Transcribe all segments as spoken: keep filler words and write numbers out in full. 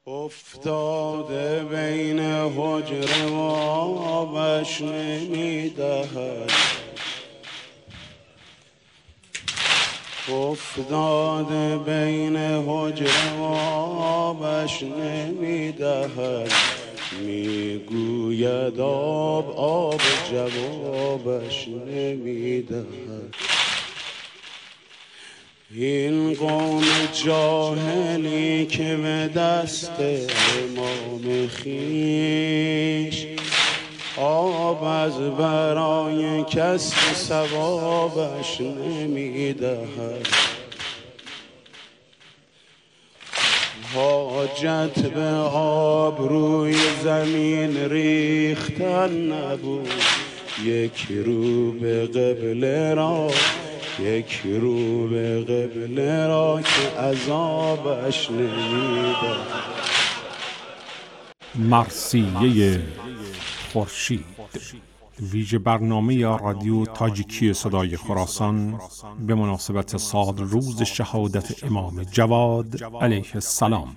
افتاده بین حجره و آبش نمیدهد، افتاده بین حجره و آبش نمیدهد، میگوید آب آب جوابش نمیدهد. این قوم جاهلی که به دست امام خویش آب از برای کسب ثوابش نمیدهد، حاجت به آب روی زمین ریختن نبود، یک رو به قبله را یک رو به قبله را که عذابش نمیده. مرثیه خورشید، ویژه برنامه رادیو تاجیکی صدای خراسان به مناسبت سال روز شهادت امام جواد علیه السلام.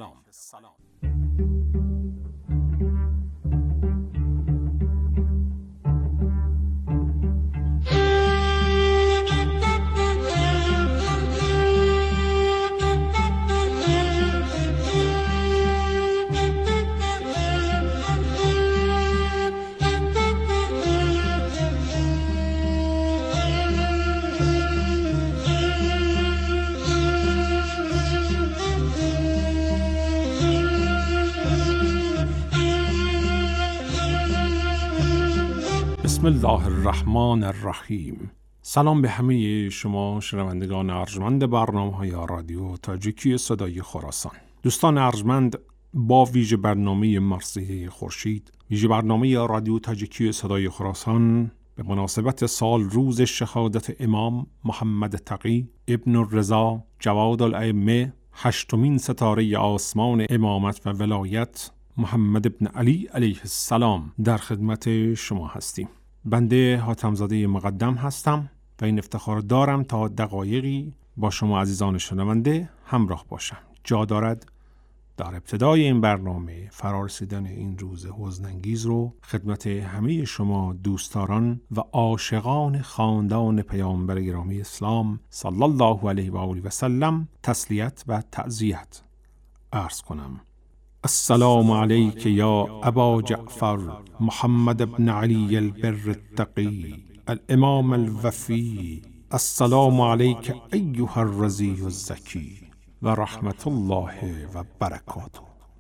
بسم الله الرحمن الرحیم. سلام به همه شما شنوندگان ارجمند برنامه‌های رادیو تاجیکی صدای خراسان. دوستان ارجمند، با ویژه برنامه مرثیه خورشید، ویژه برنامه رادیو تاجیکی صدای خراسان به مناسبت سال روز شهادت امام محمد تقی ابن الرضا جواد الائمه، هشتمین ستاره آسمان امامت و ولایت محمد ابن علی علیه السلام، در خدمت شما هستیم. بنده حاتم‌زاده مقدم هستم و این افتخار دارم تا دقایقی با شما عزیزان شنونده همراه باشم. جا دارد در ابتدای این برنامه فرارسیدن این روز حزن‌انگیز رو خدمت همه شما دوستداران و عاشقان خاندان پیامبر گرامی اسلام صلی الله علیه و آله و سلم تسلیت و تعزیت عرض کنم. السلام علیک یا ابا جعفر محمد ابن علی البر التقی الامام الوفی، السلام علیک ایها الرضی الزکی و رحمت الله و برکاته.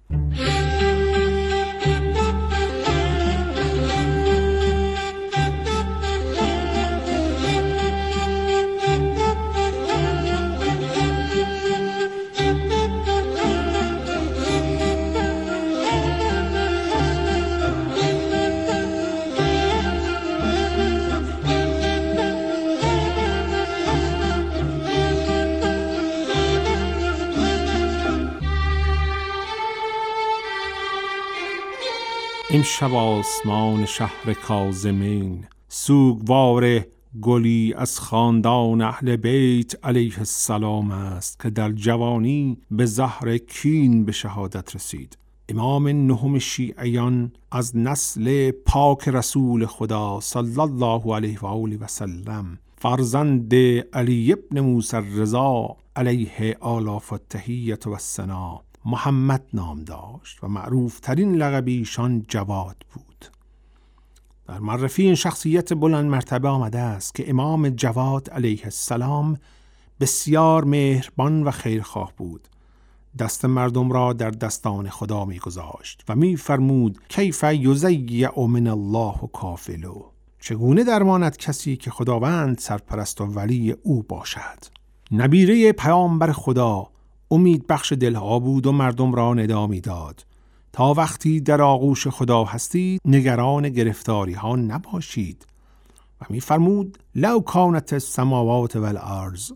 امشب آسمان شهر کاظمین سوگوار گلی از خاندان اهل بیت علیه السلام است که در جوانی به زهر کین به شهادت رسید. امام نهم شیعیان از نسل پاک رسول خدا صلی الله علیه و آله و سلم، فرزند علی ابن موسی الرضا علیه آلاف التحیة و الثنا، محمد نام داشت و معروف ترین لقب ایشان جواد بود. در معرفی این شخصیت بلند مرتبه آمده است که امام جواد علیه السلام بسیار مهربان و خیرخواه بود. دست مردم را در دستان خدا می گذاشت و می فرمود کیف یضیع من الله کافلو، چگونه درماند کسی که خداوند سرپرست و ولی او باشد. نبیره پیامبر خدا امید بخش دلها بود و مردم را ندا می داد تا وقتی در آغوش خدا هستید نگران گرفتاری ها نباشید و می فرمود لو کانت السماوات والارض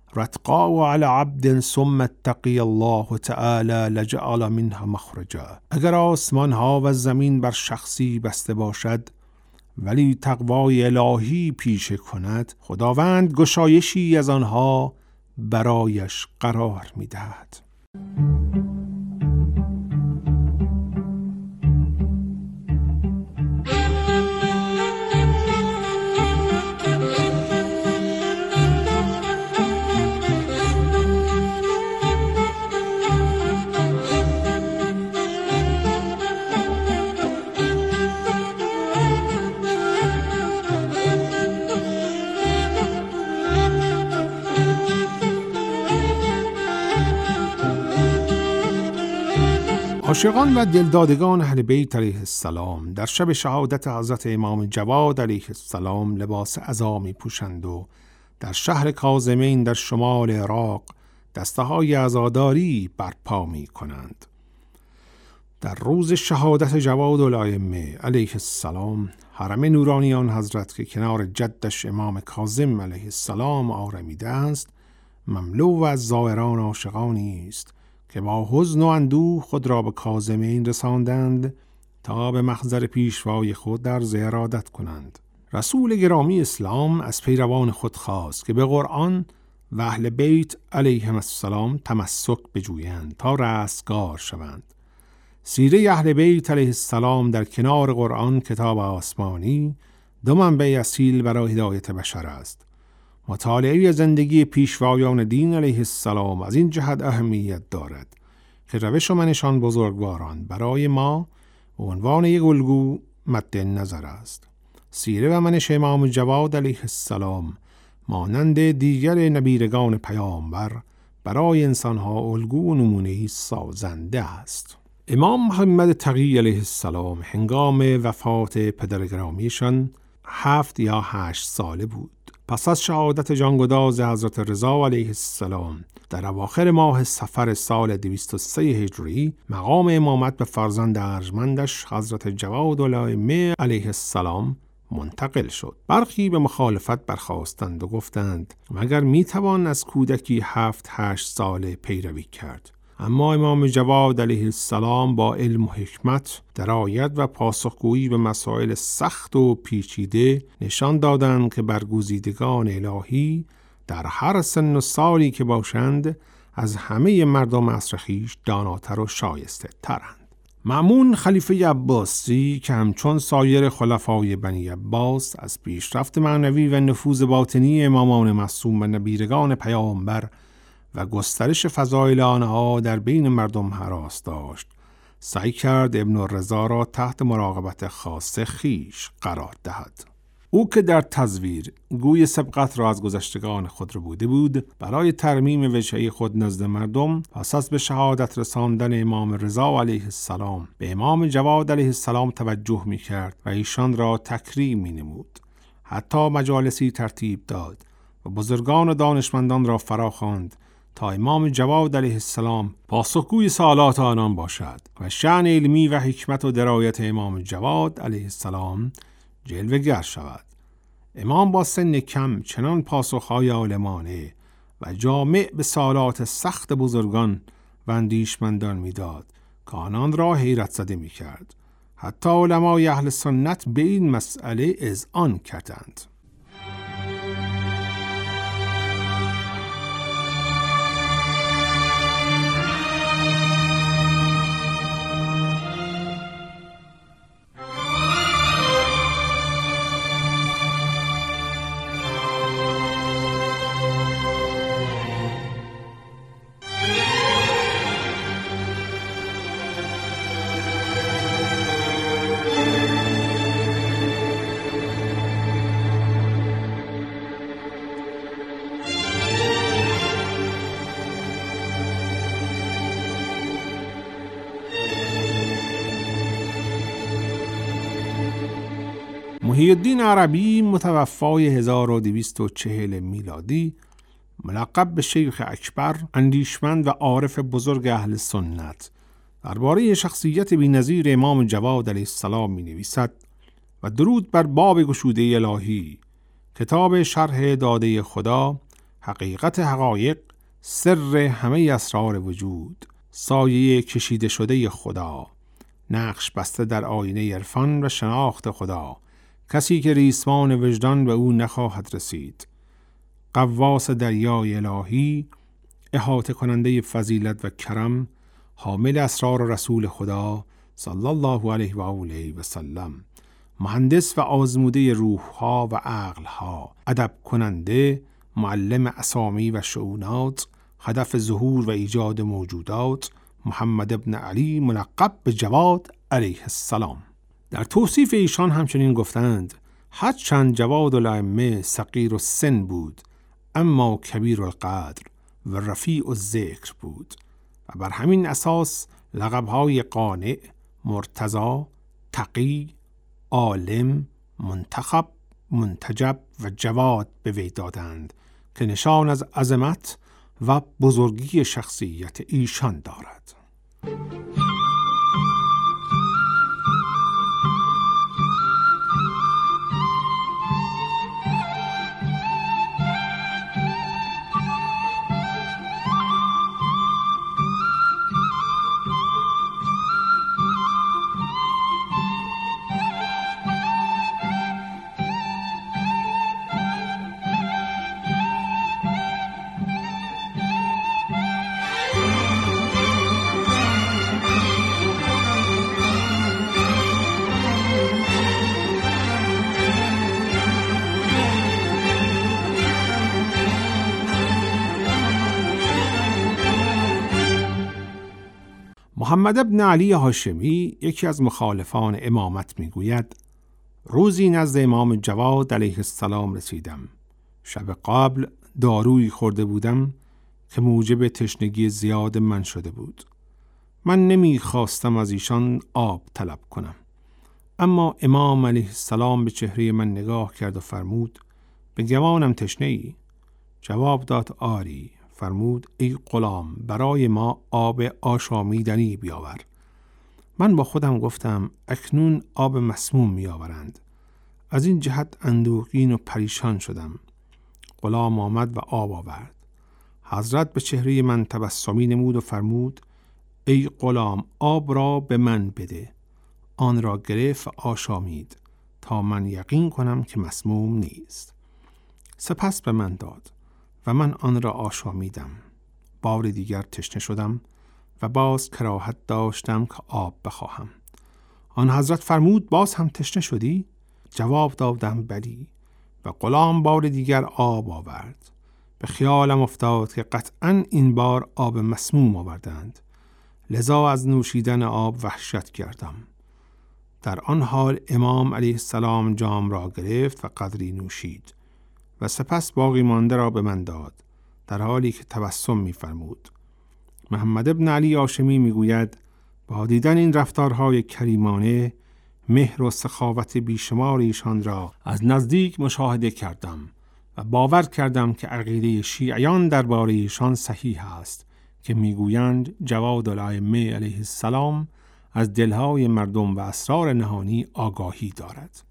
رتقا علی عبد ثم اتقی الله تعالی لجعل منها مخرجا. اگر آسمان ها و زمین بر شخصی بسته باشد ولی تقوای الهی پیشه کند، خداوند گشایشی از آنها برایش قرار می دهد. عاشقان و دلدادگان اهل بیت علیه السلام در شب شهادت حضرت امام جواد علیه السلام لباس عزا می پوشند و در شهر کاظمین در شمال عراق دسته های عزاداری برپا می کنند. در روز شهادت جواد الائمه علیه السلام حرم نورانی آن حضرت که کنار جدش امام کاظم علیه السلام آرمیده است مملو از زائران عاشقانی است که با حزن و اندوه خود را به کاظمین رساندند تا به محضر پیشوای خود در زیارت کنند. رسول گرامی اسلام از پیروان خود خواست که به قرآن و اهل بیت علیهم السلام تمسک بجویند تا رستگار شوند. سیره اهل بیت علیه السلام در کنار قرآن کتاب آسمانی دو منبع اصیل برای هدایت بشر است. مطالعه زندگی پیشوایان دین علیه السلام از این جهت اهمیت دارد که روش و منشان بزرگواران برای ما به عنوان یک الگو مد نظر است. سیره و منش امام جواد علیه السلام مانند دیگر نبیرگان پیامبر برای انسانها الگو و نمونه سازنده است. امام محمد تقی علیه السلام هنگام وفات پدر گرامیشان هفت یا هشت ساله بود. پس از شهادت جانگداز حضرت رضا علیه السلام در اواخر ماه صفر سال دویست و سه هجری مقام امامت به فرزند ارجمندش حضرت جواد الائمه علیه السلام منتقل شد. برخی به مخالفت برخاستند و گفتند مگر میتوان از کودکی هفت هشت ساله پیروی کرد؟ اما امام جواد علیه السلام با علم و حکمت، درایت و پاسخگویی به مسائل سخت و پیچیده نشان دادند که برگزیدگان الهی در هر سن و سالی که باشند از همه مردم عصر خویش داناتر و شایسته ترند. مأمون خلیفه عباسی که همچون سایر خلفای بنی عباس از پیشرفت معنوی و نفوذ باطنی امامان معصوم و نبیرگان پیامبر و گسترش فضایل آنها در بین مردم هراس داشت، سعی کرد ابن الرضا را تحت مراقبت خاص خیش قرار دهد. او که در تزویر گوی سبقت را از گذشتگان خود رو بوده بود، برای ترمیم وجهه خود نزد مردم پس از به شهادت رساندن امام رضا علیه السلام به امام جواد علیه السلام توجه می کرد و ایشان را تکریم می نمود. حتی مجالسی ترتیب داد و بزرگان و دانشمندان را فرا خواند تا امام جواد علیه السلام پاسخگوی سوالات آنان باشد و شأن علمی و حکمت و درایت امام جواد علیه السلام جلوه‌گر شود. امام با سن کم چنان پاسخهای عالمانه و جامع به سوالات سخت بزرگان و اندیشمندان میداد که آنان را حیرت زده می کرد. حتی علمای اهل سنت به این مسئله اذعان کردند. محی الدین عربی متوفای هزار و دویست و چهل میلادی، ملقب به شیخ اکبر، اندیشمند و عارف بزرگ اهل سنت، درباره شخصیت بی‌نظیر امام جواد علیه السلام می نویسد و درود بر باب گشوده الهی، کتاب شرح داده خدا، حقیقت حقایق، سر همه اسرار وجود، سایه کشیده شده خدا، نقش بسته در آینه عرفان و شناخت خدا، کسی که ریسمان وجدان به او نخواهد رسید، غواص دریای الهی، احاطه کننده فضیلت و کرم، حامل اسرار رسول خدا صلی الله علیه و آله و سلم، مهندس و آزموده روحها و عقلها، ادب کننده، معلم اسامی و شؤونات، هدف ظهور و ایجاد موجودات، محمد ابن علی ملقب به جواد علیه السلام. در توصیف ایشان همچنین گفتند هرچند جواد الائمه صغیر السن بود اما کبیر القدر و رفیع الذکر بود و بر همین اساس لقب‌های قانع، مرتضی، تقی، عالم، منتخب، منتجب و جواد به وی دادند که نشان از عظمت و بزرگی شخصیت ایشان دارد. محمد ابن علی هاشمی، یکی از مخالفان امامت، میگوید روزی نزد امام جواد علیه السلام رسیدم. شب قبل دارویی خورده بودم که موجب تشنگی زیاد من شده بود. من نمیخواستم از ایشان آب طلب کنم، اما امام علیه السلام به چهره من نگاه کرد و فرمود به گمانم تشنه ای؟ جواب داد آری. فرمود ای غلام، برای ما آب آشامیدنی بیاور. من با خودم گفتم اکنون آب مسموم میآورند. از این جهت اندوهگین و پریشان شدم. غلام آمد و آب آورد. حضرت به چهره من تبسمی نمود و فرمود ای غلام، آب را به من بده. آن را گرفت و آشامید تا من یقین کنم که مسموم نیست. سپس به من داد و من آن را آشامیدم. بار دیگر تشنه شدم و باز کراهت داشتم که آب بخواهم. آن حضرت فرمود باز هم تشنه شدی؟ جواب دادم بلی. و غلام بار دیگر آب آورد. به خیالم افتاد که قطعاً این بار آب مسموم آوردند، لذا از نوشیدن آب وحشت کردم. در آن حال امام علیه السلام جام را گرفت و قدری نوشید و سپس باقی مانده را به من داد، در حالی که تبسم می فرمود. محمد ابن علی هاشمی می گوید با دیدن این رفتارهای کریمانه، مهر و سخاوت بیشمار ایشان را از نزدیک مشاهده کردم و باور کردم که عقیده شیعیان درباره ایشان صحیح است که میگویند جواد الائمه علیه السلام از دلهای مردم و اسرار نهانی آگاهی دارد.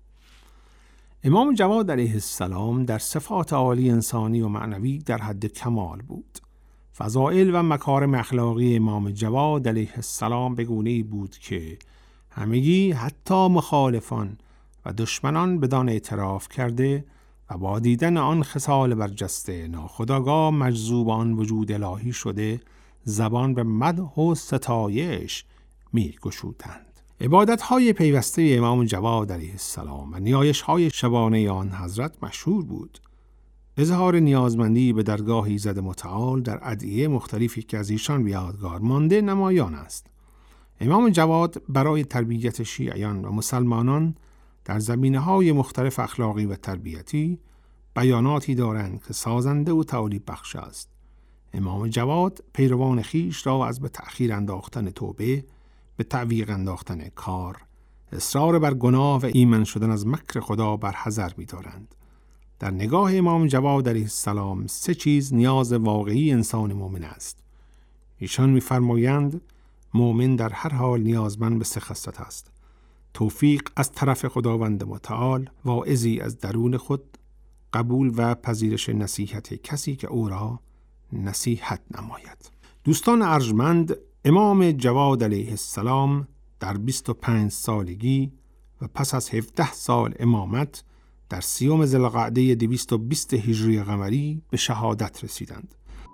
امام جواد علیه السلام در صفات عالی انسانی و معنوی در حد کمال بود. فضائل و مکارم اخلاقی امام جواد علیه السلام به گونه‌ای بود که همگی حتی مخالفان و دشمنان بدان اعتراف کرده و با دیدن آن خصال برجسته ناخودآگاه مجذوب آن وجود الهی شده زبان به مدح و ستایش می گشودند. عبادت‌های پیوسته امام جواد علیه السلام و نیایش‌های شبانه آن حضرت مشهور بود. اظهار نیازمندی به درگاه ایزد متعال در ادعیه مختلفی که از ایشان به یادگار مانده نمایان است. امام جواد برای تربیت شیعیان و مسلمانان در زمینه‌های مختلف اخلاقی و تربیتی بیاناتی دارند که سازنده و تعالی بخش است. امام جواد پیروان خیش را از به تأخیر انداختن توبه به تعویق انداختن کار، اصرار بر گناه و ایمن شدن از مکر خدا بر حذر می دارند. در نگاه امام جواد علیه السلام سه چیز نیاز واقعی انسان مؤمن است. ایشان می فرمایند مؤمن در هر حال نیازمند به سه خصلت است: توفیق از طرف خداوند متعال، واعظی از درون خود، قبول و پذیرش نصیحت کسی که او را نصیحت نماید. دوستان ارجمند، امام جواد علیه السلام در بیست و پنج سالگی و پس از هفده سال امامت در سیوم ذوالقعده دویست و بیست هجری قمری به شهادت رسیدند.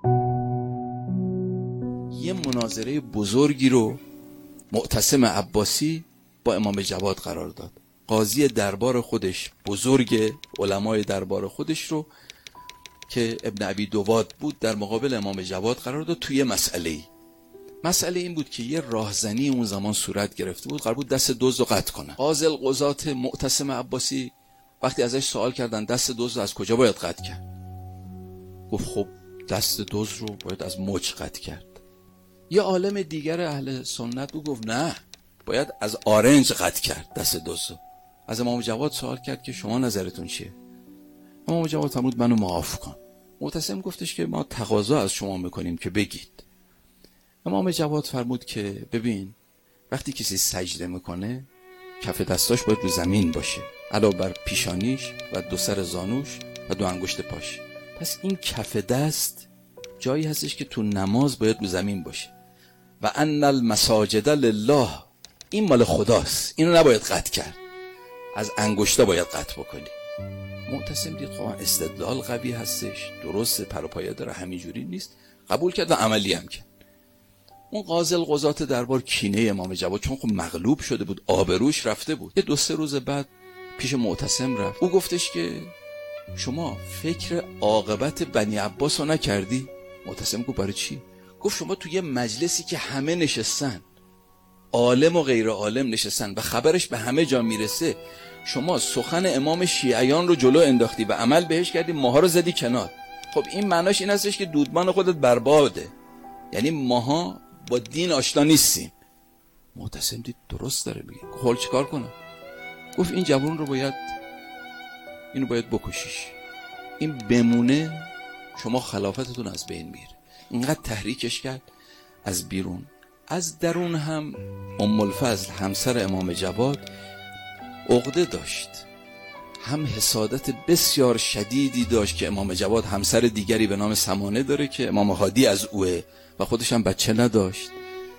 یه مناظره بزرگی رو معتصم عباسی با امام جواد قرار داد. قاضی دربار خودش، بزرگ علمای دربار خودش رو که ابن ابی دواد بود در مقابل امام جواد قرار داد توی مسئله‌ای. مسئله این بود که یه راهزنی اون زمان صورت گرفته بود، قرار بود دست دزد رو قطع کنه. قاضی القضات معتصم عباسی وقتی ازش سوال کردن دست دزد از کجا باید قطع کرد، گفت خب دست دزد رو باید از مچ قطع کرد. یه عالم دیگر اهل سنت او گفت نه، باید از آرنج قطع کرد دست دوزو. از امام جواد سوال کرد که شما نظرتون چیه؟ امام جواد فرمود منو معاف کن. معتصم گفتش که ما تقاضا از شما میکنیم که بگید. امام جواد فرمود که ببین، وقتی کسی سجده میکنه کف دستاش باید رو زمین باشه، علاوه بر پیشانیش و دو سر زانوش و دو انگشت پاش. پس این کف دست جایی هستش که تو نماز باید رو زمین باشه. و ان المساجد لله، این مال خداست، اینو نباید قطع کرد، از انگشتا باید قطع بکنی. معتصم دید خب استدلال قوی هستش، درسته، پروپایا داره، همینجوری نیست. قبول کرد و عملی هم کرد. اون قاضی القضات دربار کینه امام جواد، چون خب مغلوب شده بود، آبروش رفته بود، یه دو سه روز بعد پیش معتصم رفت. او گفتش که شما فکر عاقبت بنی عباس رو نکردی؟ معتصم گفت برای چی؟ گفت شما توی یه مجلسی که همه نشستن، عالم و غیر عالم نشستن و خبرش به همه جا میرسه، شما سخن امام شیعیان رو جلو انداختی و عمل بهش کردی، ماها رو زدی کنار. خب این معناش این هستش که دودمان خودت برباده، یعنی ماها با دین آشنا نیستیم. معتصم دید درست داره میگه. گفت حال چیکار کنم؟ گفت این جوان رو باید اینو باید بکشیش، این بمونه شما خلافتتون از بین میره. اینقدر تحریکش کرد از بیرون. از درون هم ام الفضل همسر امام جواد عقده داشت، هم حسادت بسیار شدیدی داشت که امام جواد همسر دیگری به نام سمانه داره که امام هادی از اوه و خودش هم بچه نداشت.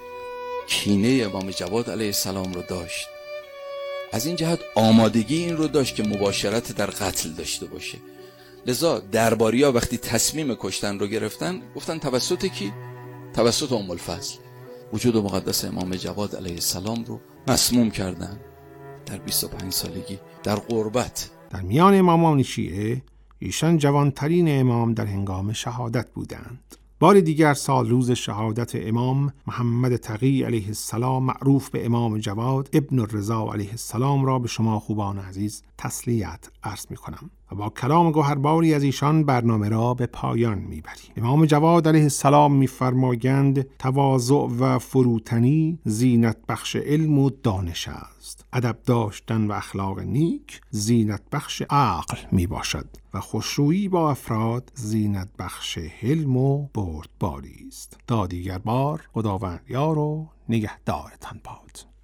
کینه امام جواد علیه السلام رو داشت. از این جهت آمادگی این رو داشت که مباشرت در قتل داشته باشه. لذا درباریا وقتی تصمیم کشتن رو گرفتن گفتن توسط کی؟ توسط ام الفضل. وجود مقدس امام جواد علیه السلام رو مسموم کردن در بیست و پنج سالگی در غربت. در میان امامان شیعه ایشان جوانترین امام در هنگام شهادت بودند. بار دیگر سال روز شهادت امام محمد تقی علیه السلام معروف به امام جواد ابن الرضا علیه السلام را به شما خوبان عزیز تسلیت عرض می کنم و با کلام گوهرباری از ایشان برنامه را به پایان می بریم. امام جواد علیه السلام می فرمایند تواضع و فروتنی زینت بخش علم و دانش است. ادب داشتن و اخلاق نیک زینت بخش عقل می باشد و خوشرویی با افراد زینت بخش حلم و بردباری است. تا دیگر بار خداوند یار و نگهدارتان باد.